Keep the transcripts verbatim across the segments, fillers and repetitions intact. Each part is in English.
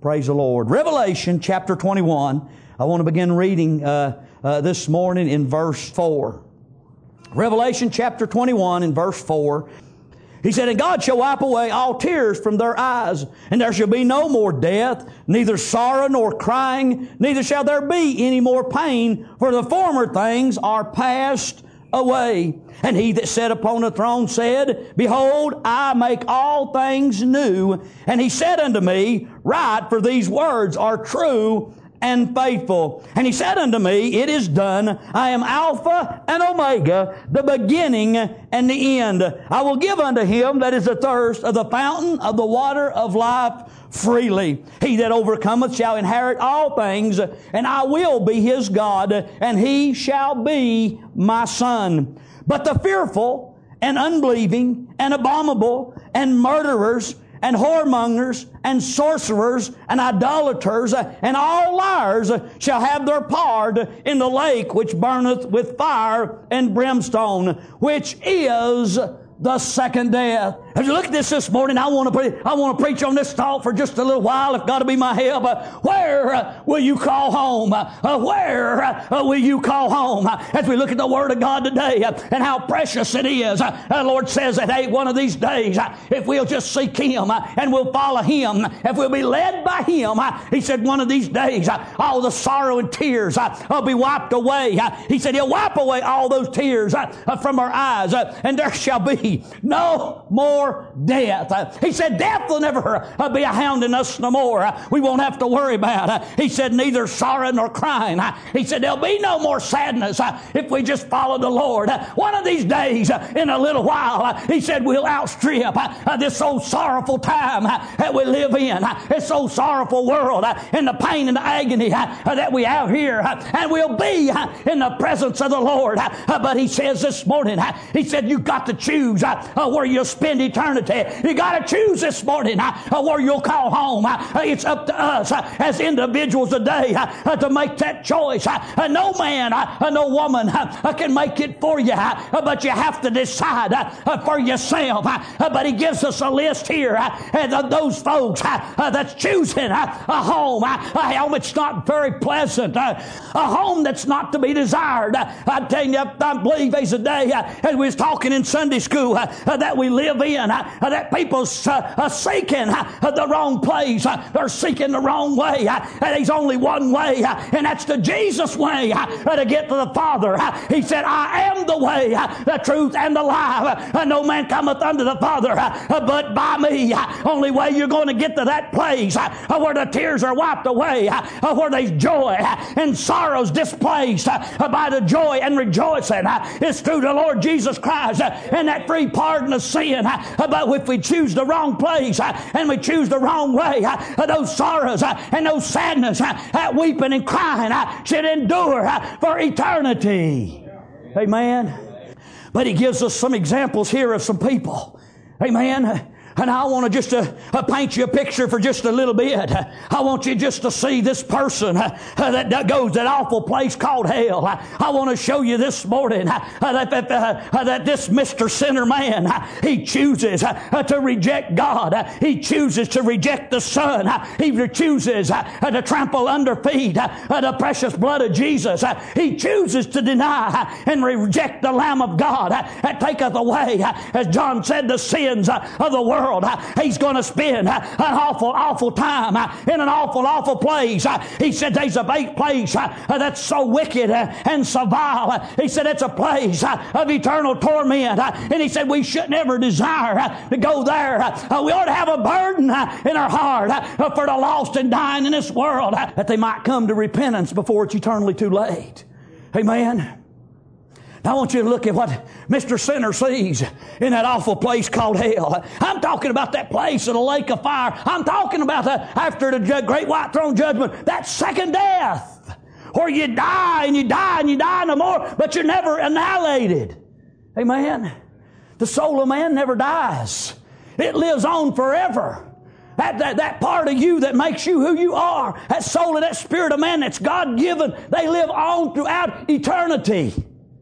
Praise the Lord. Revelation chapter twenty-one. I want to begin reading uh, uh, this morning in verse four. Revelation chapter twenty-one in verse four. He said, "And God shall wipe away all tears from their eyes, and there shall be no more death, neither sorrow nor crying, neither shall there be any more pain, for the former things are passed away. And he that sat upon the throne said, Behold, I make all things new. And he said unto me, Write, for these words are true and faithful. And he said unto me, It is done. I am Alpha and Omega, the beginning and the end. I will give unto him that is athirst of the fountain of the water of life freely. He that overcometh shall inherit all things, and I will be his God, and he shall be my son. But the fearful and unbelieving and abominable and murderers and whoremongers, and sorcerers, and idolaters, and all liars shall have their part in the lake which burneth with fire and brimstone, which is the second death." As you look at this this morning, I want to pre- I want to preach on this thought for just a little while, if God will be my help. Uh, where uh, will you call home? Uh, where uh, will you call home? Uh, as we look at the Word of God today uh, and how precious it is. Uh, the Lord says that, hey, one of these days, uh, if we'll just seek Him uh, and we'll follow Him, if we'll be led by Him, uh, He said one of these days, uh, all the sorrow and tears uh, will be wiped away. Uh, he said He'll wipe away all those tears uh, uh, from our eyes, uh, and there shall be no more death. Uh, he said death will never uh, be a hounding us no more. Uh, we won't have to worry about it. Uh, he said neither sorrow nor crying. Uh, he said there'll be no more sadness uh, if we just follow the Lord. Uh, one of these days, uh, in a little while, uh, he said we'll outstrip uh, uh, this old sorrowful time uh, that we live in, uh, this old sorrowful world, uh, and the pain and the agony uh, uh, that we have here, uh, and we'll be uh, in the presence of the Lord. Uh, uh, but he says this morning, uh, he said you've got to choose uh, uh, where you'll spend eternity. You got to choose this morning uh, uh, where you'll call home. Uh, it's up to us uh, as individuals today uh, uh, to make that choice. Uh, uh, no man, uh, uh, no woman uh, uh, can make it for you, uh, but you have to decide uh, uh, for yourself. Uh, uh, but he gives us a list here uh, of those folks uh, uh, that's choosing uh, a home. Uh, a home that's not very pleasant. Uh, a home that's not to be desired. Uh, I tell you, I believe there's a day uh, as we was talking in Sunday school uh, uh, that we live in, uh, uh, that people's uh, uh, seeking uh, the wrong place. Uh, they're seeking the wrong way. Uh, and there's only one way, uh, and that's the Jesus way uh, uh, to get to the Father. Uh, he said, I am the way, uh, the truth, and the life. Uh, no man cometh unto the Father uh, uh, but by me. Uh, only way you're going to get to that place uh, uh, where the tears are wiped away, uh, uh, where there's joy uh, and sorrows displaced uh, uh, by the joy and rejoicing uh, is through the Lord Jesus Christ uh, and that free pardon of sin. Uh, but if we choose the wrong place uh, and we choose the wrong way, uh, those sorrows uh, and those sadness, uh, that weeping and crying uh, should endure uh, for eternity. Amen. But he gives us some examples here of some people. Amen. And I want to just uh, uh, paint you a picture for just a little bit. Uh, I want you just to see this person uh, uh, that, that goes that awful place called hell. Uh, I want to show you this morning uh, uh, that, that, uh, uh, that this Mister Sinner man, uh, he chooses uh, uh, to reject God. Uh, he chooses to reject the Son. Uh, he chooses uh, uh, to trample under feet uh, uh, the precious blood of Jesus. Uh, he chooses to deny uh, and reject the Lamb of God uh, that taketh away, uh, as John said, the sins uh, of the world. He's going to spend an awful, awful time in an awful, awful place. He said there's a place that's so wicked and so vile. He said it's a place of eternal torment. And he said we should never desire to go there. We ought to have a burden in our heart for the lost and dying in this world, that they might come to repentance before it's eternally too late. Amen. Now I want you to look at what Mister Sinner sees in that awful place called hell. I'm talking about that place in a lake of fire. I'm talking about the, after the great white throne judgment, that second death, where you die and you die and you die no more, but you're never annihilated. Amen. The soul of man never dies. It lives on forever. That, that, that part of you that makes you who you are, that soul and that spirit of man that's God-given, they live on throughout eternity.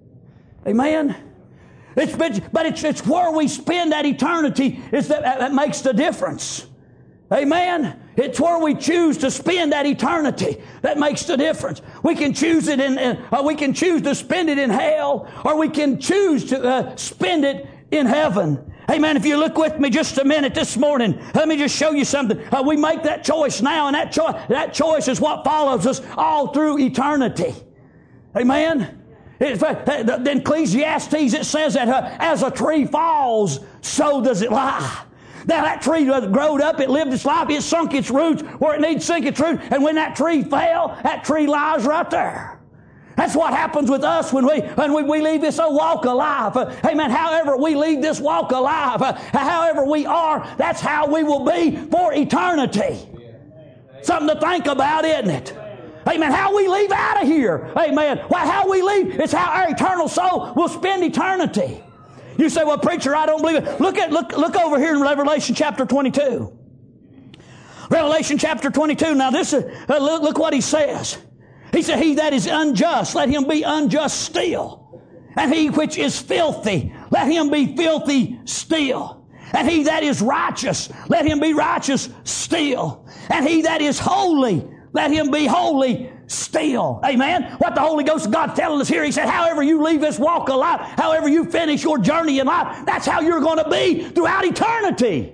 Amen. It's, but it's, it's where we spend that eternity is that, that makes the difference. Amen. It's where we choose to spend that eternity that makes the difference. We can choose it in, in uh, we can choose to spend it in hell, or we can choose to uh, spend it in heaven. Amen. If you look with me just a minute this morning, let me just show you something. Uh, we make that choice now, and that choice, that choice is what follows us all through eternity. Amen. It's, uh, in Ecclesiastes, it says that uh, as a tree falls, so does it lie. Now that tree growed up, it lived its life, it sunk its roots where it needs to sink its roots, and when that tree fell, that tree lies right there. That's what happens with us when we when we, we leave this old walk of life. Uh, amen. However we leave this walk of life, uh, however we are, that's how we will be for eternity. Something to think about, isn't it? Amen. How we leave out of here. Amen. Well, how we leave, it's how our eternal soul will spend eternity. You say, well, preacher, I don't believe it. Look at look look over here in Revelation chapter twenty-two. Revelation chapter twenty-two. Now this is uh, look, look what he says. He said, he that is unjust, let him be unjust still. And he which is filthy, let him be filthy still. And he that is righteous, let him be righteous still. And he that is holy, let him be holy still. Amen. What the Holy Ghost of God telling us here, he said, however you leave this walk of life, however you finish your journey in life, that's how you're going to be throughout eternity.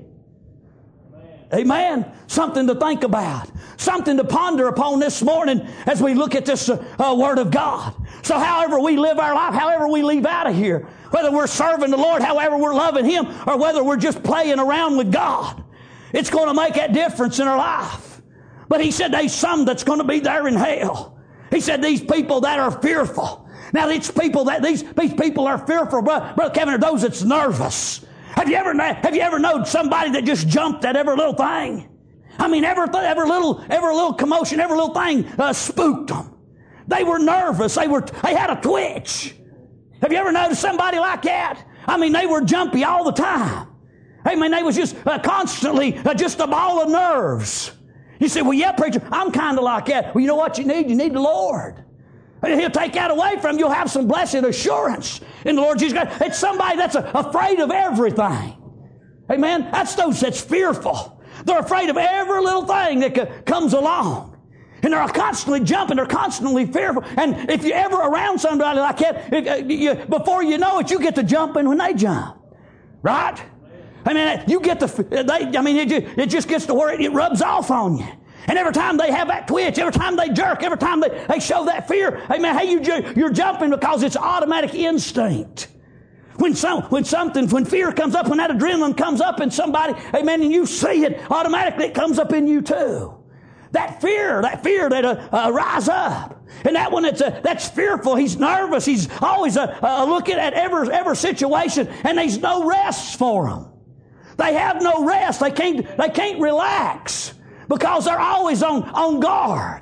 Amen. Something to think about. Something to ponder upon this morning as we look at this uh, uh, Word of God. So however we live our life, however we leave out of here, whether we're serving the Lord, however we're loving Him, or whether we're just playing around with God, it's going to make that difference in our life. But He said there's some that's going to be there in hell. He said these people that are fearful. Now these people that these, these people are fearful, Brother, Brother Kevin, are those that's nervous. Have you ever have you ever known somebody that just jumped at every little thing? I mean, every every little every little commotion, every little thing uh, spooked them. They were nervous. They were they had a twitch. Have you ever noticed somebody like that? I mean, they were jumpy all the time. I mean, they was just uh, constantly uh, just a ball of nerves. You say, well, yeah, preacher, I'm kind of like that. Well, you know what you need? You need the Lord. And He'll take that away from you. You'll have some blessed assurance in the Lord Jesus Christ. It's somebody that's afraid of everything. Amen? That's those that's fearful. They're afraid of every little thing that comes along. And they're constantly jumping. They're constantly fearful. And if you're ever around somebody like that, you, before you know it, you get to jumping when they jump. Right? I mean, you get the, they, I mean, it just, it just gets to where it, it rubs off on you. And every time they have that twitch, every time they jerk, every time they, they show that fear, amen, hey, you, you're jumping because it's automatic instinct. When some, when something, when fear comes up, when that adrenaline comes up in somebody, amen, and you see it, automatically it comes up in you too. That fear, that fear that uh, uh, rise up. And that one that's, uh, that's fearful, he's nervous, he's always uh, uh, looking at every, every situation, and there's no rest for them. They have no rest. They can't, they can't relax. Because they're always on, on guard.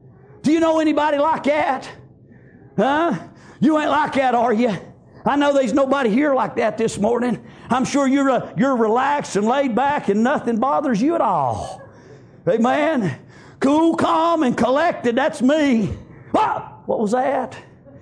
Do you know anybody like that? Huh? You ain't like that, are you? I know there's nobody here like that this morning. I'm sure you're uh, you're relaxed and laid back and nothing bothers you at all. Amen? Cool, calm, and collected. That's me. What? What was that?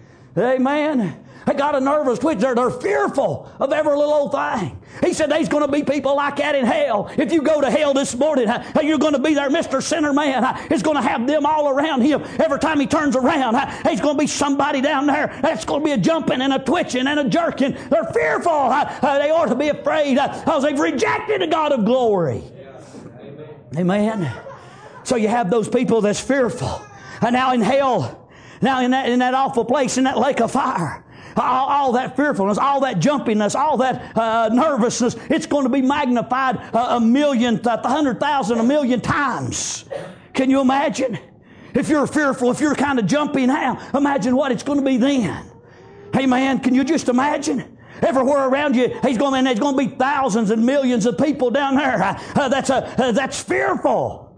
Amen? They got a nervous twitch. They're, they're fearful of every little old thing. He said there's going to be people like that in hell. If you go to hell this morning, you're going to be there, Mister Sinner Man. It's going to have them all around him. Every time he turns around, there's going to be somebody down there that's going to be a jumping and a twitching and a jerking. They're fearful. They ought to be afraid because they've rejected the God of glory. Amen. So you have those people that's fearful. And now in hell, now in that, in that awful place, in that lake of fire, All, all that fearfulness, all that jumpiness, all that uh, nervousness, it's going to be magnified uh, a million, a hundred thousand, a million times. Can you imagine? If you're fearful, if you're kind of jumpy now, imagine what it's going to be then. Hey man, can you just imagine? Everywhere around you, he's going, and there's going to be thousands and millions of people down there. Uh, that's a, uh, that's fearful.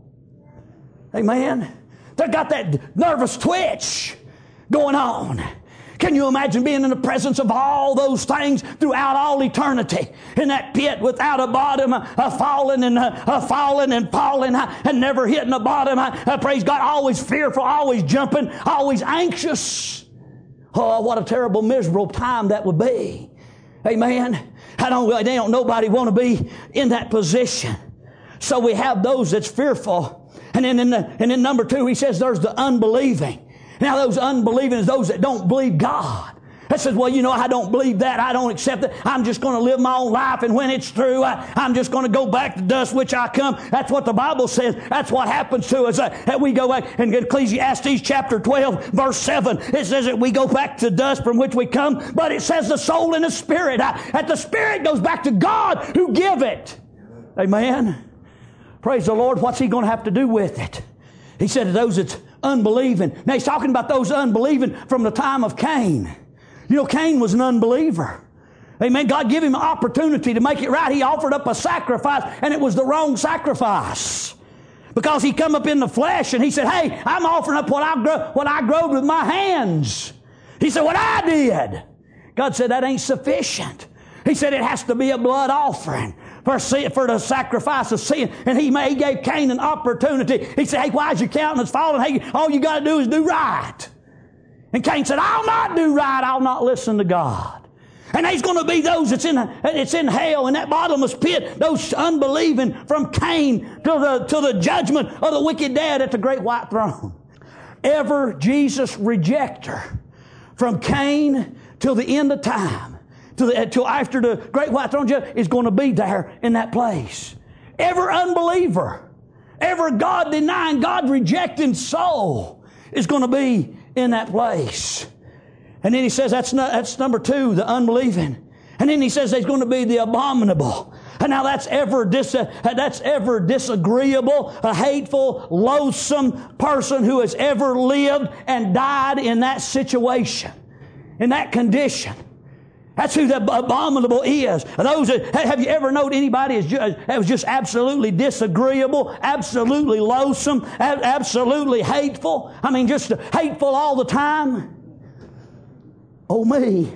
Amen. They've got that nervous twitch going on. Can you imagine being in the presence of all those things throughout all eternity? In that pit without a bottom, uh, falling and uh, uh, falling and falling uh, and never hitting the bottom. Uh, uh, praise God, always fearful, always jumping, always anxious. Oh, what a terrible, miserable time that would be. Amen. I don't, they don't nobody want to be in that position. So we have those that's fearful. And then in the, and then number two, he says there's the unbelieving. Now those unbelieving is those that don't believe God. That says, well, you know, I don't believe that. I don't accept it. I'm just going to live my own life. And when it's through, I, I'm just going to go back to dust which I come. That's what the Bible says. That's what happens to us. Uh, that we go back in Ecclesiastes chapter twelve, verse seven. It says that we go back to dust from which we come. But it says the soul and the spirit. Uh, that the spirit goes back to God who give it. Amen. Praise the Lord. What's He going to have to do with it? He said to those that's unbelieving. Now He's talking about those unbelieving from the time of Cain. You know, Cain was an unbeliever. Amen. God gave him an opportunity to make it right. He offered up a sacrifice, and it was the wrong sacrifice. Because he come up in the flesh, and he said, hey, I'm offering up what I, grow, what I growed with my hands. He said, what I did. God said, that ain't sufficient. He said, it has to be a blood offering for, sin, for the sacrifice of sin. And he, he gave Cain an opportunity. He said, hey, why is your countenance falling? Hey, all you got to do is do right. And Cain said, I'll not do right. I'll not listen to God. And there's going to be those that's in, it's in hell, in that bottomless pit, those unbelieving from Cain to the, to the judgment of the wicked dead at the great white throne. Ever Jesus rejecter from Cain till the end of time, till, the, till after the great white throne judgment, is going to be there in that place. Ever unbeliever, ever God denying, God rejecting soul is going to be in that place. And then he says that's not, that's number two, the unbelieving. And then he says there's going to be the abominable. And now that's ever dis, that's ever disagreeable, a hateful, loathsome person who has ever lived and died in that situation, in that condition. That's who the abominable is. Those that, have you ever known anybody as just, that was just absolutely disagreeable, absolutely loathsome, absolutely hateful? I mean, just hateful all the time? Oh, me.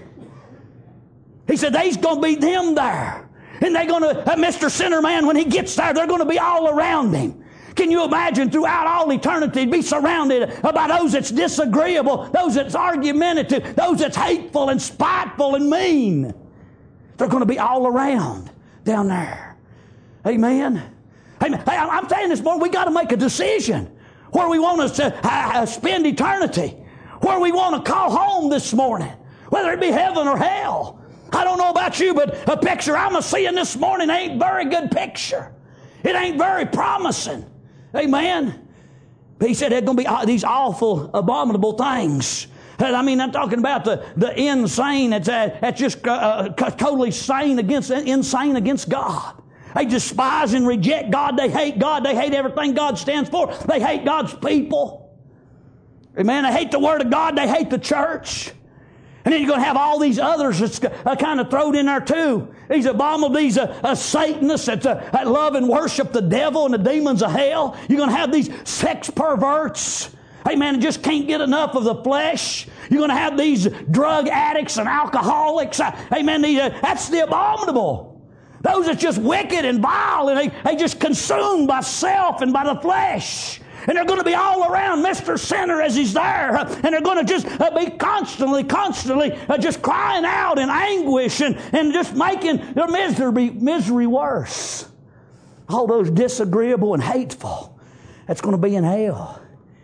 He said, there's going to be them there. And they're going to, uh, Mister Sinner Man, when he gets there, they're going to be all around him. Can you imagine throughout all eternity be surrounded by those that's disagreeable, those that's argumentative, those that's hateful and spiteful and mean? They're going to be all around down there. Amen. Amen. Hey, I'm saying this morning, we got to make a decision where we want us to uh, spend eternity, where we want to call home this morning, whether it be heaven or hell. I don't know about you, but a picture I'm seeing this morning ain't a very good picture. It ain't very promising. Amen. But he said there's going to be these awful, abominable things. I mean, I'm talking about the, the insane that's, uh, that's just uh, totally sane against, insane against God. They despise and reject God. They hate God. They hate everything God stands for. They hate God's people. Amen. They hate the Word of God. They hate the church. And then you're going to have all these others that's uh, kind of thrown in there too. These abominable, these uh, uh, Satanists that, uh, that love and worship the devil and the demons of hell. You're going to have these sex perverts. Hey man, just can't get enough of the flesh. You're going to have these drug addicts and alcoholics. Uh, hey man, the, uh, that's the abominable. Those that's just wicked and vile and they, they just consumed by self and by the flesh. And they're going to be all around Mister Sinner as he's there. And they're going to just be constantly, constantly just crying out in anguish and, and just making their misery, misery worse. All those disagreeable and hateful. That's going to be in hell.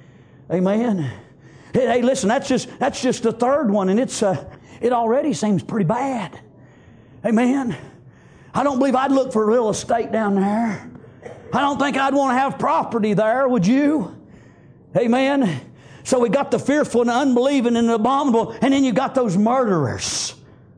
Amen. Hey, hey listen, that's just that's just the third one. And it's uh, it already seems pretty bad. Amen. I don't believe I'd look for real estate down there. I don't think I'd want to have property there, would you? Amen. So we got the fearful and the unbelieving and the abominable, and then you got those murderers.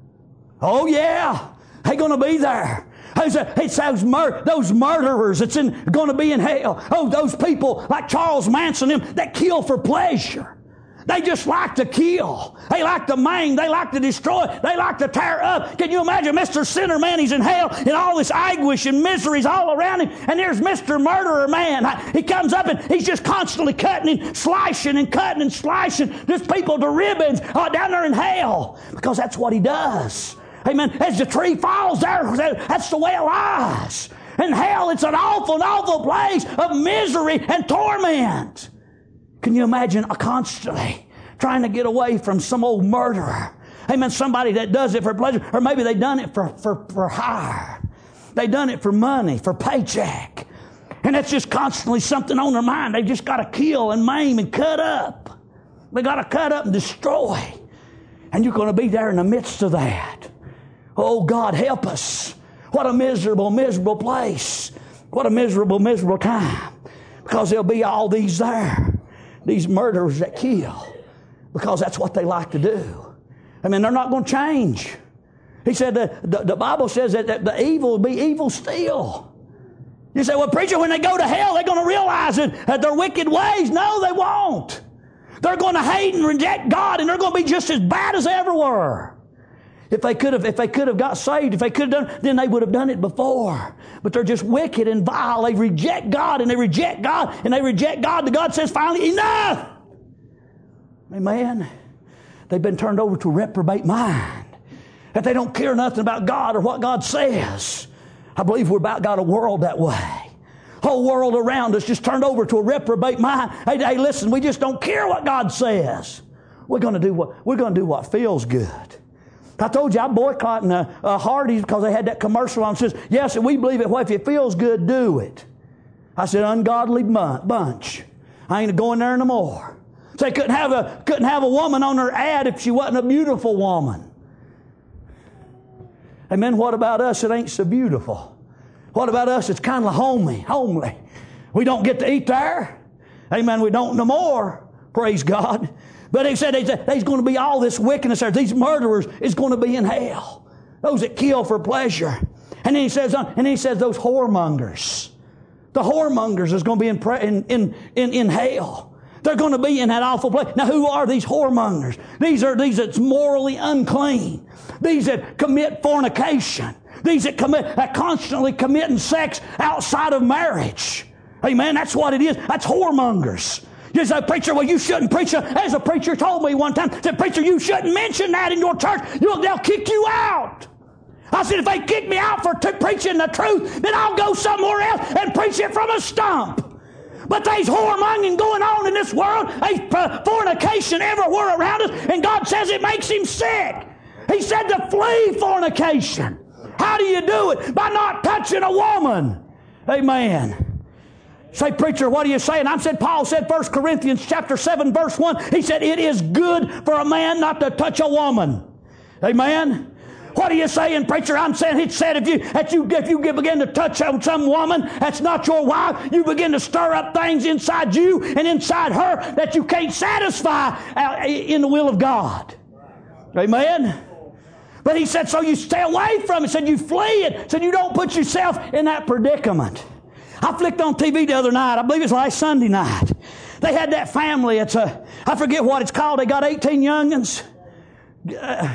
Oh yeah, they're going to be there. It's those, mur- those murderers that's in, going to be in hell. Oh, those people like Charles Manson, them that kill for pleasure. They just like to kill. They like to maim. They like to destroy. They like to tear up. Can you imagine Mister Sinner Man? He's in hell and all this anguish and miseries all around him. And there's Mister Murderer Man. He comes up and he's just constantly cutting and slicing and cutting and slicing just people to ribbons uh, down there in hell. Because that's what he does. Amen. As the tree falls there, that's the way it lies. In hell, it's an awful, awful place of misery and torment. Can you imagine constantly trying to get away from some old murderer? Amen. Somebody that does it for pleasure, or maybe they done it for, for, for hire. They done it for money, for paycheck. And that's just constantly something on their mind. They just got to kill and maim and cut up. They got to cut up and destroy. And you're going to be there in the midst of that. Oh, God, help us. What a miserable, miserable place. What a miserable, miserable time. Because there'll be all these there. These murderers that kill. Because that's what they like to do. I mean, they're not going to change. He said the, the, the Bible says that, that the evil will be evil still. You say, well, preacher, when they go to hell, they're going to realize it, that their wicked ways. No, they won't. They're going to hate and reject God, and they're going to be just as bad as they ever were. If they could have, if they could have got saved, if they could have done, then they would have done it before. But they're just wicked and vile. They reject God, and they reject God, and they reject God. And God says, finally, enough. Amen. They've been turned over to a reprobate mind. That they don't care nothing about God or what God says. I believe we're about got a world that way. Whole world around us just turned over to a reprobate mind. Hey, hey, listen, we just don't care what God says. We're going to do what we're going to do what feels good. I told you I'm boycotting uh, uh, Hardee's because they had that commercial on. It says, yes, we believe it. Well, if it feels good, do it. I said, ungodly bunch. I ain't going there no more. So they couldn't have a couldn't have a woman on her ad if she wasn't a beautiful woman. Amen. What about us? It ain't so beautiful. What about us? It's kind of homely. Homely. We don't get to eat there. Amen. We don't no more. Praise God. But he said there's going to be all this wickedness there. These murderers is going to be in hell. Those that kill for pleasure. And then he says, and then he says those whoremongers. The whoremongers is going to be in, in, in, in, in hell. They're going to be in that awful place. Now, who are these whoremongers? These are these that's morally unclean. These that commit fornication. These that commit, that constantly committing sex outside of marriage. Amen. That's what it is. That's whoremongers. You say, preacher, well, you shouldn't preach. As a preacher told me one time, said, preacher, you shouldn't mention that in your church. You'll, they'll kick you out. I said, if they kick me out for t- preaching the truth, then I'll go somewhere else and preach it from a stump. But there's whoremongering going on in this world. There's fornication everywhere around us. And God says it makes Him sick. He said to flee fornication. How do you do it? By not touching a woman. Amen. Say, preacher, what are you saying? I said, Paul said, First Corinthians chapter seven, verse one. He said, it is good for a man not to touch a woman. Amen. What are you saying, preacher? I'm saying it said if you that you if you begin to touch some woman that's not your wife, you begin to stir up things inside you and inside her that you can't satisfy in the will of God. Amen. But he said, so you stay away from it. He said you flee it. So you don't put yourself in that predicament. I flicked on T V the other night. I believe it's last Sunday night. They had that family. It's a I forget what it's called. They got eighteen youngins. Uh,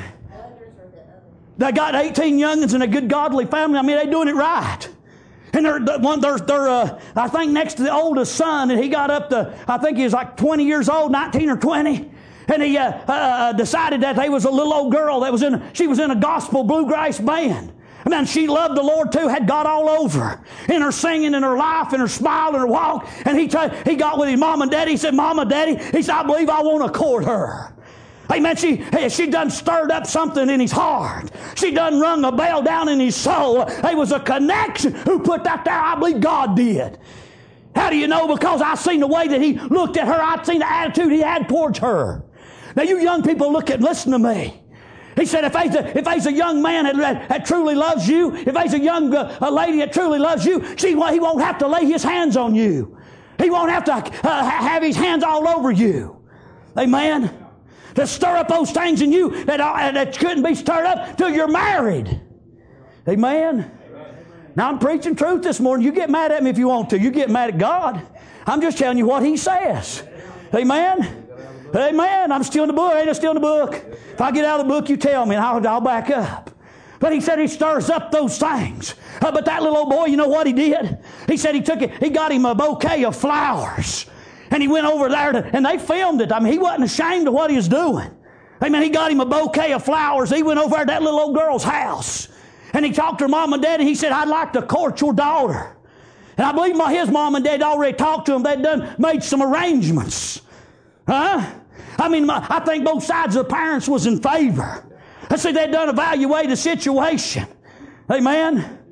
They got eighteen youngins and a good godly family. I mean, they're doing it right. And they're, one, they're, they're uh, I think, next to the oldest son, and he got up to, I think he was like twenty years old, nineteen or twenty. And he uh, uh, decided that they was a little old girl that was in, a, she was in a gospel bluegrass band. And then she loved the Lord too, had God all over her. In her singing, in her life, in her smile, in her walk. And he, t- he got with his mom and daddy. He said, Mama, Daddy, he said, I believe I want to court her. Amen. She, she done stirred up something in his heart. She done rung a bell down in his soul. There was a connection. Who put that there? I believe God did. How do you know? Because I seen the way that he looked at her. I seen the attitude he had towards her. Now you young people look at, listen to me. He said, if there's a, if there's a young man that, that truly loves you, if there's a young uh, a lady that truly loves you, she, well, he won't have to lay his hands on you. He won't have to uh, have his hands all over you. Amen. To stir up those things in you that, uh, that couldn't be stirred up till you're married. Amen? Amen. Now I'm preaching truth this morning. You get mad at me if you want to. You get mad at God. I'm just telling you what He says. Amen? Amen. I'm still in the book. Ain't I still in the book? If I get out of the book, you tell me and I'll, I'll back up. But he said he stirs up those things. Uh, but that little old boy, you know what he did? He said he took it, he got him a bouquet of flowers. And he went over there to, and they filmed it. I mean, he wasn't ashamed of what he was doing. Amen. He got him a bouquet of flowers. He went over there to that little old girl's house. And he talked to her mom and dad, and he said, I'd like to court your daughter. And I believe my, his mom and dad already talked to him. They'd done, made some arrangements. Huh? I mean, my, I think both sides of the parents was in favor. I said they'd done evaluate the situation. Amen.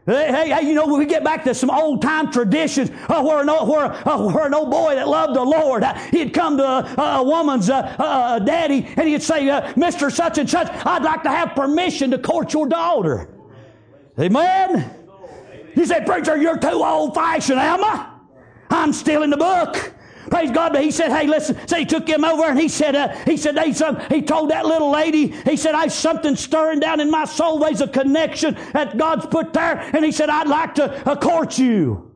Hey, hey, hey, you know, when we get back to some old-time traditions uh, where, an old, where, uh, where an old boy that loved the Lord, uh, he'd come to a, a woman's uh, uh, daddy and he'd say, uh, Mister Such and Such, I'd like to have permission to court your daughter. Amen? You say, preacher, you're too old-fashioned, am I? I'm still in the book. Praise God. But he said, hey, listen. So he took him over and he said, uh, he said, they, some, he told that little lady, he said, I've something stirring down in my soul. There's a connection that God's put there. And he said, I'd like to uh, court you.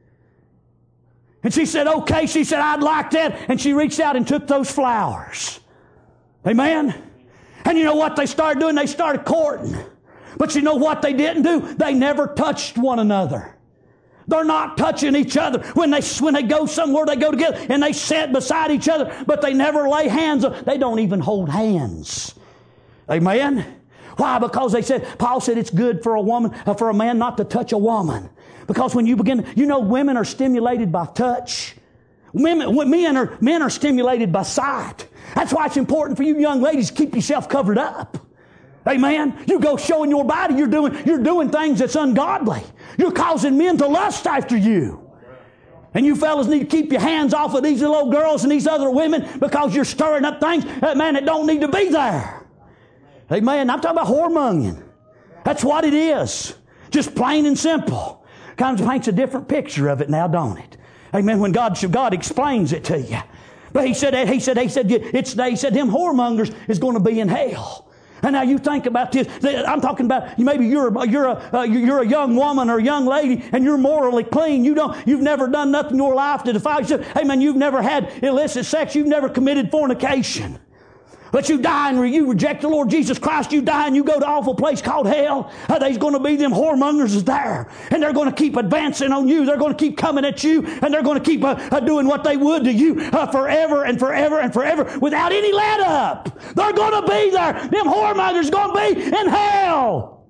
And she said, okay. She said, I'd like that. And she reached out and took those flowers. Amen. And you know what they started doing? They started courting. But you know what they didn't do? They never touched one another. They're not touching each other. When they, when they go somewhere, they go together and they sit beside each other, but they never lay hands on. They don't even hold hands. Amen? Why? Because they said, Paul said it's good for a woman, uh, for a man not to touch a woman. Because when you begin, you know, women are stimulated by touch. Women, men are, men are stimulated by sight. That's why it's important for you young ladies to keep yourself covered up. Amen. You go showing your body, you're doing, you're doing things that's ungodly. You're causing men to lust after you. And you fellas need to keep your hands off of these little girls and these other women because you're stirring up things, that man, that don't need to be there. Amen. I'm talking about whoremongering. That's what it is. Just plain and simple. Kind of paints a different picture of it now, don't it? Amen. When God, God explains it to you. But he said, he said, he said, it's, he said, them whoremongers is going to be in hell. And now you think about this. I'm talking about maybe you're a, you're a uh, you're a young woman or a young lady, and you're morally clean. You don't. You've never done nothing in your life to defile yourself. Hey man, you've never had illicit sex. You've never committed fornication. But you die and you reject the Lord Jesus Christ. You die and you go to an awful place called hell. Uh, there's going to be them whoremongers is there. And they're going to keep advancing on you. They're going to keep coming at you. And they're going to keep uh, uh, doing what they would to you uh, forever and forever and forever without any let up. They're going to be there. Them whoremongers going to be in hell.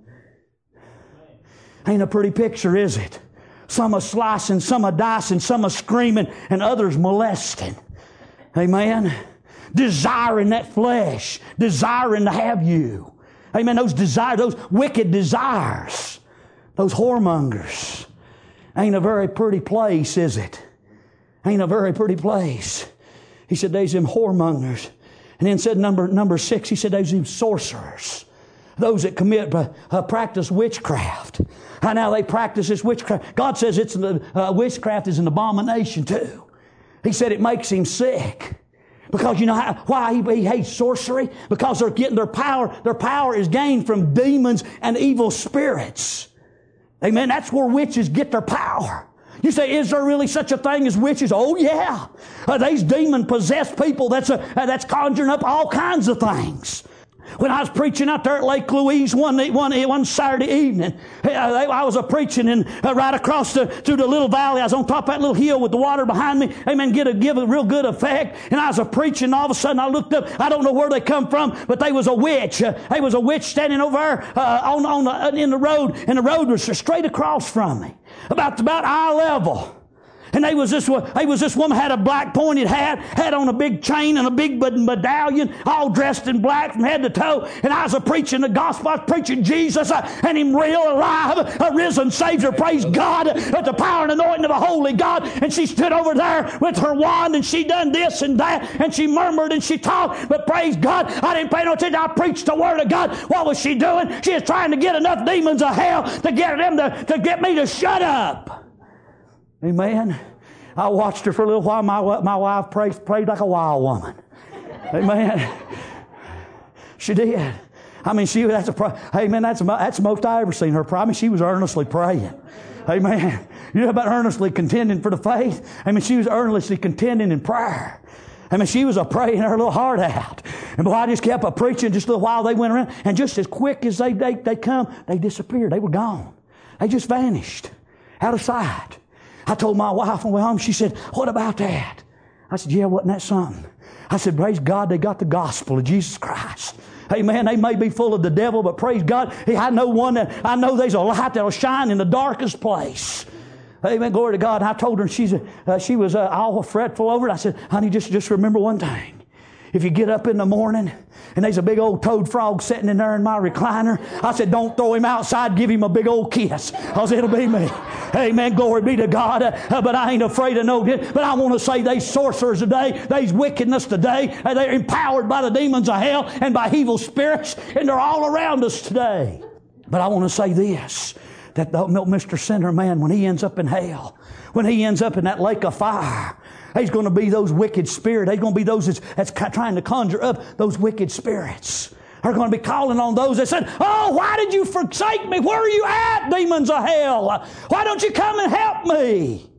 Ain't a pretty picture, is it? Some are slicing, some are dicing, some are screaming, and others molesting. Amen. Desiring that flesh, desiring to have you. Amen. Those desires, those wicked desires, those whoremongers. Ain't a very pretty place, is it? Ain't a very pretty place. He said, there's them whoremongers. And then said number number six, he said, there's them sorcerers. Those that commit, uh, practice witchcraft. And now they practice this witchcraft. God says it's uh, witchcraft is an abomination too. He said it makes him sick. Because you know how, why he, he hates sorcery? Because they're getting their power. Their power is gained from demons and evil spirits. Amen. That's where witches get their power. You say, is there really such a thing as witches? Oh yeah. Uh, these demon-possessed people that's, uh, that's conjuring up all kinds of things. When I was preaching out there at Lake Louise one one, one Saturday evening, I was a preaching and uh, right across the, through the little valley. I was on top of that little hill with the water behind me. Amen. Get a, give a real good effect. And I was a preaching and all of a sudden I looked up. I don't know where they come from, but they was a witch. Uh, there was a witch standing over there uh, on, on the, in the road, and the road was straight across from me. About, about eye level. And they was this one, they was this woman had a black pointed hat, had on a big chain and a big medallion, all dressed in black from head to toe. And I was a preaching the gospel, I was preaching Jesus uh, and Him real alive, a risen Savior, praise God, at the power and anointing of the Holy God. And she stood over there with her wand and she done this and that and she murmured and she talked. But praise God, I didn't pay no attention. I preached the Word of God. What was she doing? She was trying to get enough demons of hell to get them to, to get me to shut up. Amen. I watched her for a little while. My, my wife prayed, prayed like a wild woman. Amen. She did. I mean, she that's a amen. That's that's the most I ever seen her pray. I mean, she was earnestly praying. Amen. You know about earnestly contending for the faith? I mean, she was earnestly contending in prayer. I mean, she was a praying her little heart out. And boy, I just kept a preaching just a little while. They went around, and just as quick as they they they come, they disappeared. They were gone. They just vanished out of sight. I told my wife on the way home, she said, what about that? I said, yeah, wasn't that something? I said, praise God, they got the gospel of Jesus Christ. Amen. They may be full of the devil, but praise God, hey, I know one that, I know there's a light that'll shine in the darkest place. Amen. Glory to God. And I told her she's a, uh, she was uh, all fretful over it. I said, honey, just, just remember one thing. if you get up in the morning and there's a big old toad frog sitting in there in my recliner, I said, don't throw him outside, give him a big old kiss, because it'll be me. Amen. Glory be to God. Uh, but I ain't afraid of no good. But I want to say these sorcerers today, these wickedness today, uh, they're empowered by the demons of hell and by evil spirits, and they're all around us today. But I want to say this, that the, Mister Sinner Man, when he ends up in hell, when he ends up in that lake of fire, there's going to be those wicked spirits. There's going to be those that's, that's trying to conjure up those wicked spirits. They're going to be calling on those that said, oh, why did you forsake me? Where are you at, demons of hell? Why don't you come and help me?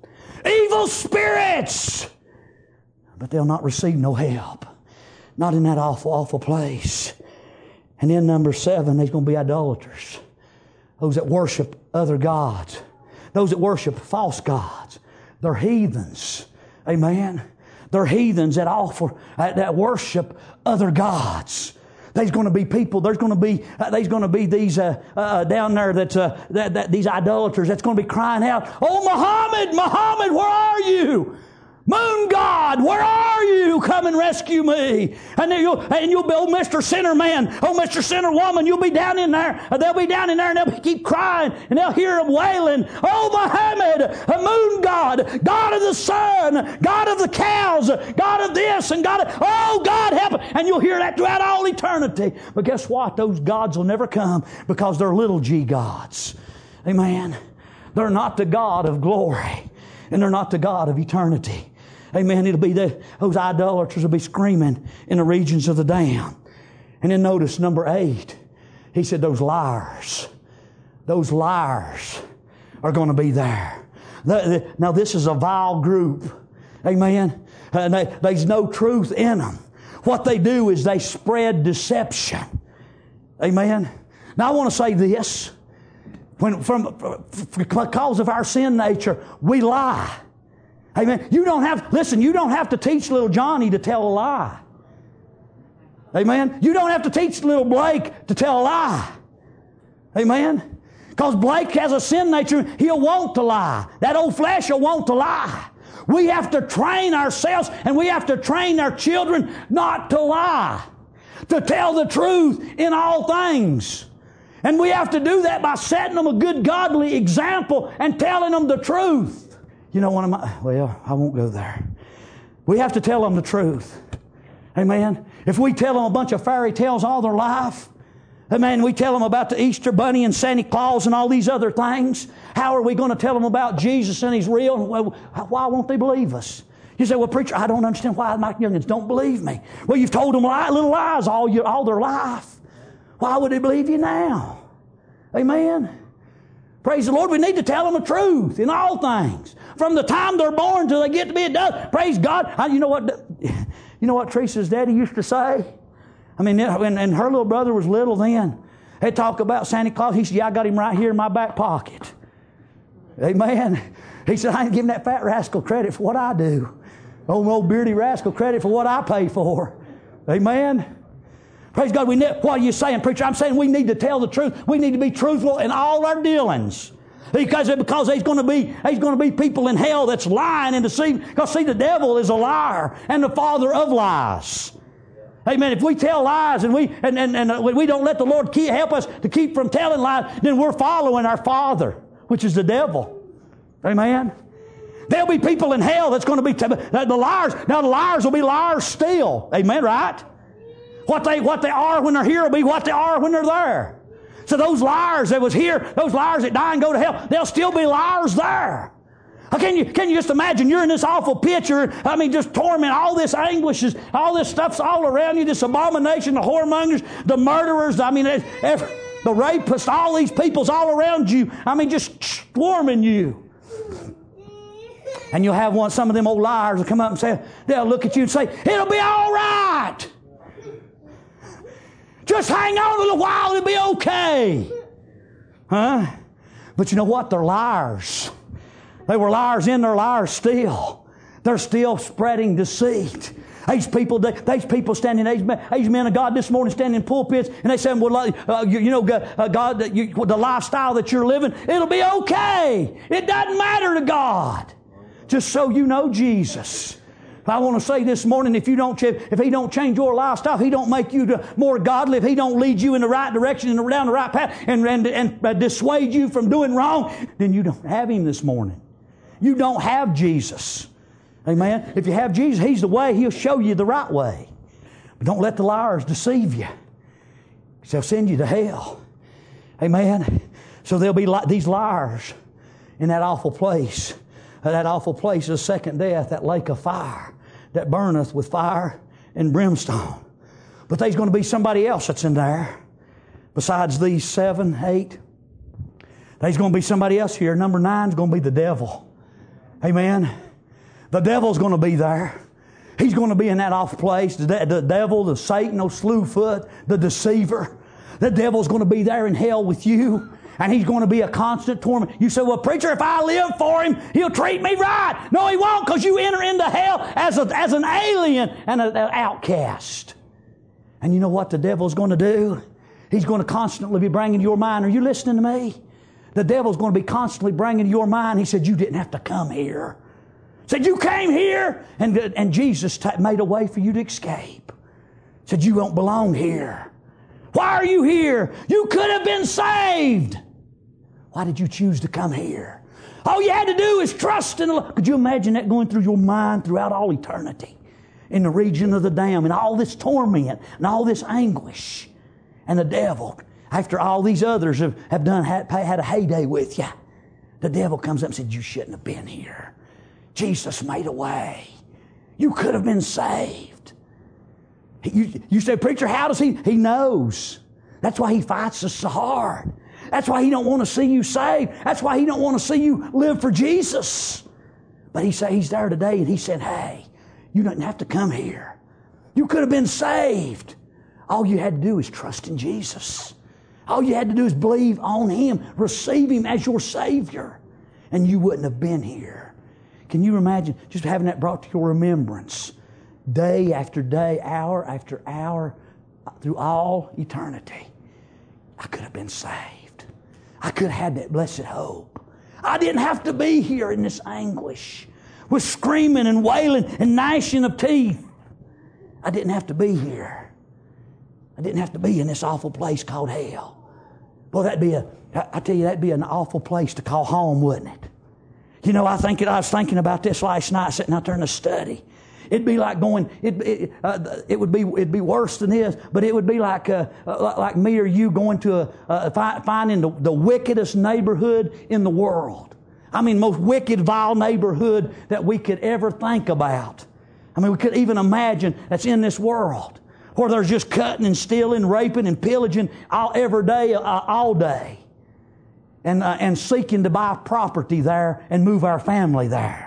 Evil spirits. But they'll not receive no help. Not in that awful, awful place. And then number seven, there's going to be idolaters. Those that worship other gods. Those that worship false gods. They're heathens. Amen. They're heathens that offer, uh, that worship other gods. There's going to be people. There's going to be. Uh, there's going to be these uh, uh, down there. That's uh, that, that these idolaters. That's going to be crying out, "Oh, Muhammad, Muhammad, where are you? Moon God, where are you? Come and rescue me." And then you'll, and you'll be, oh, Mister Sinner Man, oh, Mister Sinner Woman, you'll be down in there. They'll be down in there and they'll keep crying and they'll hear them wailing, "Oh, Muhammad, a moon God, God of the sun, God of the cows, God of this and God of, oh, God help." And you'll hear that throughout all eternity. But guess what? Those gods will never come because they're little g gods. Amen. They're not the God of glory and they're not the God of eternity. Amen. It'll be the, those idolaters will be screaming in the regions of the damned. And then notice number eight. He said those liars. Those liars are going to be there. The, the, now this is a vile group. Amen. And they, there's no truth in them. What they do is they spread deception. Amen. Now I want to say this. When, from, because of our sin nature, we lie. Amen. You don't have, listen, you don't have to teach little Johnny to tell a lie. Amen. You don't have to teach little Blake to tell a lie. Amen. Because Blake has a sin nature. He'll want to lie. That old flesh will want to lie. We have to train ourselves and we have to train our children not to lie. To tell the truth in all things. And we have to do that by setting them a good godly example and telling them the truth. You know, one of my, well, I won't go there. We have to tell them the truth. Amen. If we tell them a bunch of fairy tales all their life, amen, we tell them about the Easter Bunny and Santa Claus and all these other things, how are we going to tell them about Jesus and He's real? Well, why won't they believe us? You say, well, preacher, I don't understand why my youngins don't believe me. Well, you've told them lie, little lies all, your, all their life. Why would they believe you now? Amen. Praise the Lord. We need to tell them the truth in all things. From the time they're born till they get to be adults. Praise God. I, you know what? You know what Teresa's daddy used to say? I mean, when and her little brother was little then, they'd talk about Santa Claus. He said, yeah, I got him right here in my back pocket. Amen. He said, I ain't giving that fat rascal credit for what I do. Old, old beardy rascal credit for what I pay for. Amen. Praise God. We ne- what are you saying, preacher? I'm saying we need to tell the truth. We need to be truthful in all our dealings. Because, because there's going to be there's going to be people in hell that's lying and deceiving. Because see, the devil is a liar and the father of lies. Amen. If we tell lies and we and, and, and we don't let the Lord keep, help us to keep from telling lies, then we're following our father, which is the devil. Amen. There'll be people in hell that's going to be t- the liars. Now the liars will be liars still. Amen. Right? What they what they are when they're here will be what they are when they're there. So those liars that was here, those liars that die and go to hell, they'll still be liars there. Can you, can you just imagine you're in this awful pit, you're, I mean, just torment, all this anguish, is, all this stuff's all around you, this abomination, the whoremongers, the murderers, I mean, every, the rapists, all these people's all around you, I mean, just swarming you. And you'll have one, some of them old liars will come up and say, they'll look at you and say, it'll be all right. Just hang on a little while, it'll be okay. Huh? But you know what? They're liars. They were liars in, they're liars still. They're still spreading deceit. These people, these people standing, these men, these men of God this morning standing in pulpits, and they say, well, uh, you, you know, uh, God, that you, the lifestyle that you're living, it'll be okay. It doesn't matter to God. Just so you know Jesus. I want to say this morning, if you don't, if He don't change your lifestyle, if He don't make you more godly, if He don't lead you in the right direction and down the right path and, and, and dissuade you from doing wrong, then you don't have Him this morning. You don't have Jesus. Amen. If you have Jesus, He's the way. He'll show you the right way. But don't let the liars deceive you. They'll send you to hell. Amen. So there'll be like these liars in that awful place. That awful place is the second death, that lake of fire that burneth with fire and brimstone. But there's going to be somebody else that's in there besides these seven, eight. There's going to be somebody else here. Number nine is going to be the devil. Amen. The devil's going to be there. He's going to be in that awful place. The, the devil, the Satan, the slewfoot, the deceiver. The devil's going to be there in hell with you. And he's going to be a constant torment. You say, well, preacher, if I live for Him, He'll treat me right. No, He won't, because you enter into hell as, a, as an alien and an outcast. And you know what the devil's going to do? He's going to constantly be bringing to your mind, are you listening to me? The devil's going to be constantly bringing to your mind, he said, you didn't have to come here. He said, you came here, and, and Jesus t- made a way for you to escape. He said, you don't belong here. Why are you here? You could have been saved. Why did you choose to come here? All you had to do is trust in the Lord. Could you imagine that going through your mind throughout all eternity? In the region of the damned, and all this torment, and all this anguish. And the devil, after all these others have, have done had, had a heyday with you, the devil comes up and said, you shouldn't have been here. Jesus made a way. You could have been saved. You, you say, preacher, how does he? He knows. That's why he fights us so hard. That's why he don't want to see you saved. That's why he don't want to see you live for Jesus. But he say he's there today, and he said, hey, you didn't have to come here. You could have been saved. All you had to do is trust in Jesus. All you had to do is believe on Him, receive Him as your Savior, and you wouldn't have been here. Can you imagine just having that brought to your remembrance day after day, hour after hour, through all eternity? I could have been saved. I could have had that blessed hope. I didn't have to be here in this anguish with screaming and wailing and gnashing of teeth. I didn't have to be here. I didn't have to be in this awful place called hell. Boy, that'd be a, I tell you, that'd be an awful place to call home, wouldn't it? You know, I think it, I was thinking about this last night, sitting out there in the study. It'd be like going. It it, uh, it would be it'd be worse than this, but it would be like uh, like me or you going to a uh, fi- finding the, the wickedest neighborhood in the world. I mean, most wicked, vile neighborhood that we could ever think about. I mean, we could even imagine that's in this world, where there's just cutting and stealing, raping and pillaging all every day, uh, all day, and uh, and seeking to buy property there and move our family there.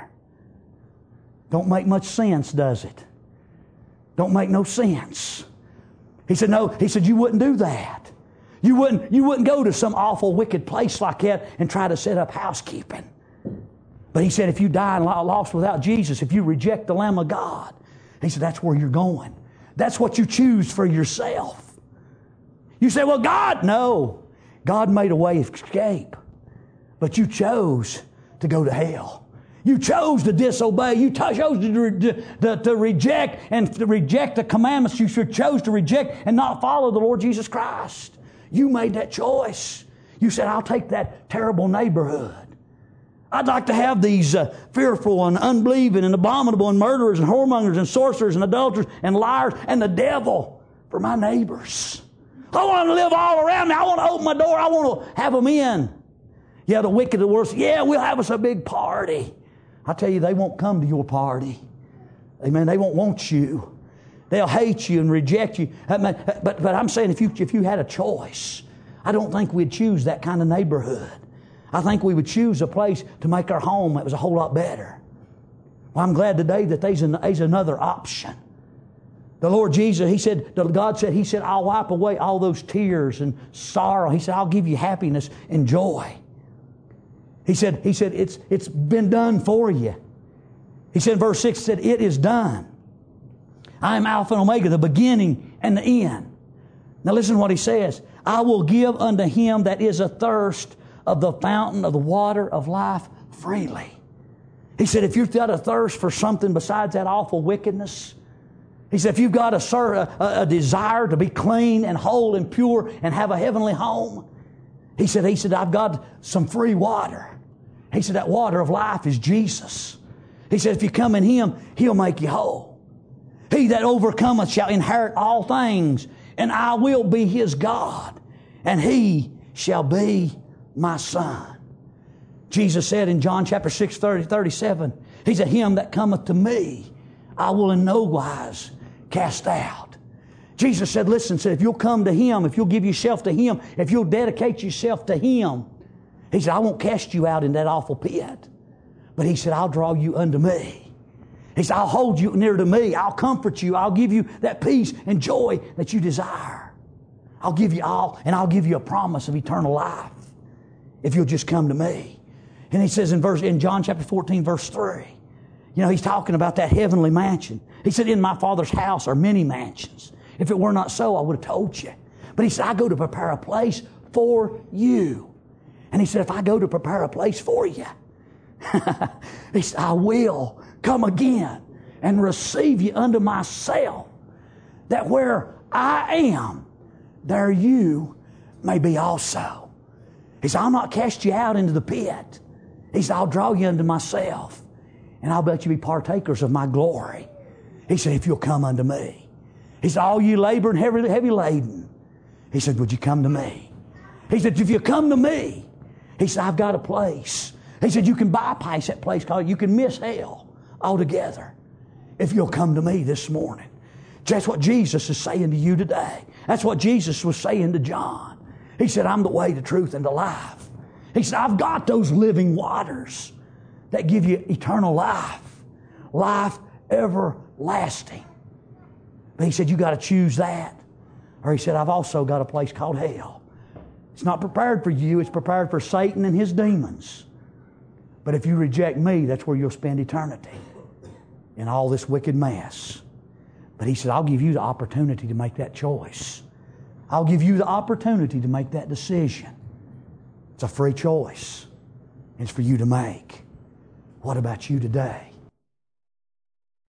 Don't make much sense, does it? Don't make no sense. He said, no, he said, you wouldn't do that. You wouldn't, you wouldn't go to some awful wicked place like that and try to set up housekeeping. But he said, if you die and lost without Jesus, if you reject the Lamb of God, he said, that's where you're going. That's what you choose for yourself. You say, well, God, no. God made a way of escape. But you chose to go to hell. You chose to disobey. You chose to, to, to reject and to reject the commandments. You chose to reject and not follow the Lord Jesus Christ. You made that choice. You said, I'll take that terrible neighborhood. I'd like to have these uh, fearful and unbelieving and abominable and murderers and whoremongers and sorcerers and adulterers and liars and the devil for my neighbors. I want them to live all around me. I want to open my door. I want to have them in. Yeah, the wicked, the worst. Yeah, we'll have us a big party. I tell you, they won't come to your party. Amen. They won't want you. They'll hate you and reject you. But, but I'm saying if you, if you had a choice, I don't think we'd choose that kind of neighborhood. I think we would choose a place to make our home that was a whole lot better. Well, I'm glad today that there's, an, there's another option. The Lord Jesus, He said, God said, He said, I'll wipe away all those tears and sorrow. He said, I'll give you happiness and joy. He said, He said, it's, it's been done for you. He said in verse six, He said, it is done. I am Alpha and Omega, the beginning and the end. Now listen to what He says. I will give unto him that is athirst of the fountain of the water of life freely. He said, if you've got a thirst for something besides that awful wickedness, he said, if you've got a, a, a desire to be clean and whole and pure and have a heavenly home, he said, he said, I've got some free water. He said, that water of life is Jesus. He said, if you come in Him, He'll make you whole. He that overcometh shall inherit all things, and I will be his God, and he shall be my son. Jesus said in John chapter six, thirty, thirty-seven, He said, him that cometh to me, I will in no wise cast out. Jesus said, listen, said, if you'll come to Him, if you'll give yourself to Him, if you'll dedicate yourself to Him, He said, I won't cast you out in that awful pit. But He said, I'll draw you unto me. He said, I'll hold you near to me. I'll comfort you. I'll give you that peace and joy that you desire. I'll give you all, and I'll give you a promise of eternal life if you'll just come to me. And He says in verse in John chapter fourteen, verse three, you know, He's talking about that heavenly mansion. He said, in my Father's house are many mansions. If it were not so, I would have told you. But He said, I go to prepare a place for you. And He said, if I go to prepare a place for you, He said, I will come again and receive you unto myself, that where I am, there you may be also. He said, I'll not cast you out into the pit. He said, I'll draw you unto myself, and I'll let you be partakers of my glory. He said, if you'll come unto me. He said, all you labor and heavy, heavy laden. He said, would you come to me? He said, if you come to me, He said, I've got a place. He said, you can bypass that place called, you can miss hell altogether if you'll come to me this morning. That's what Jesus is saying to you today. That's what Jesus was saying to John. He said, I'm the way, the truth, and the life. He said, I've got those living waters that give you eternal life, life everlasting. But He said, you got to choose that. Or He said, I've also got a place called hell. It's not prepared for you. It's prepared for Satan and his demons. But if you reject me, that's where you'll spend eternity in all this wicked mess. But He said, I'll give you the opportunity to make that choice. I'll give you the opportunity to make that decision. It's a free choice. It's for you to make. What about you today?